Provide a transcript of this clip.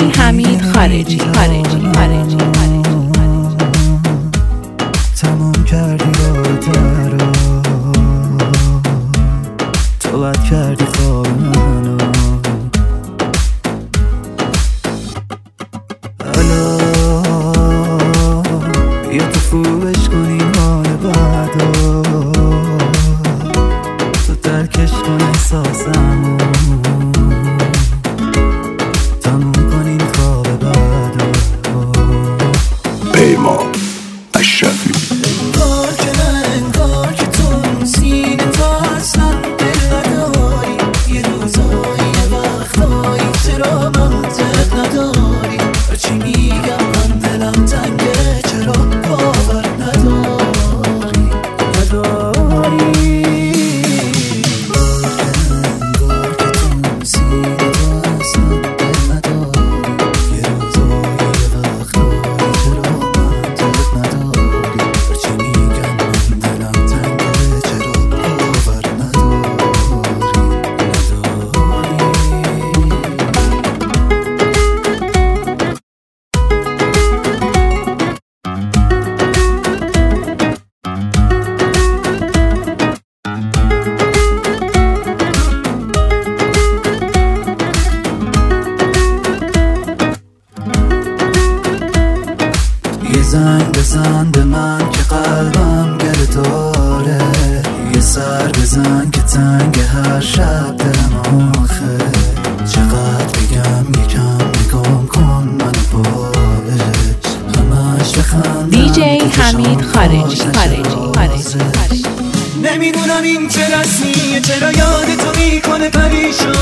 حمید خارجی. تمام کردی رابطه رو، تو بد کردی خواب منو. حالا بیا تو خوبش کنیم حال بعدو، تو درکش کن احساسمو، تموم کنیم خواب بعدو. پیمان اشرفی. انگار که نه انگار که تو سینه تا اصلا دل نداری، یه روزایی یه وقتایی چرا منطق نداری، هرچی میگم من دلم تنگه چرا باور نداری. انگار که تو سینه تا اصلا دل نداری، یه روزایی یه وقتایی چرا منطق نداری، هرچی میگم من دلم تنگه چرا باور نداری. یه زنگ بزن به من که قلبم گل داره، یه سر بزن که تنگ هر شب دلم آخه، چقدر بگم یکم نگام کن منو باش، همش بخندم دیجی حمید خارجی. نمیدونم این چه رسمیه، چرا یاد تو میکنه پریشان،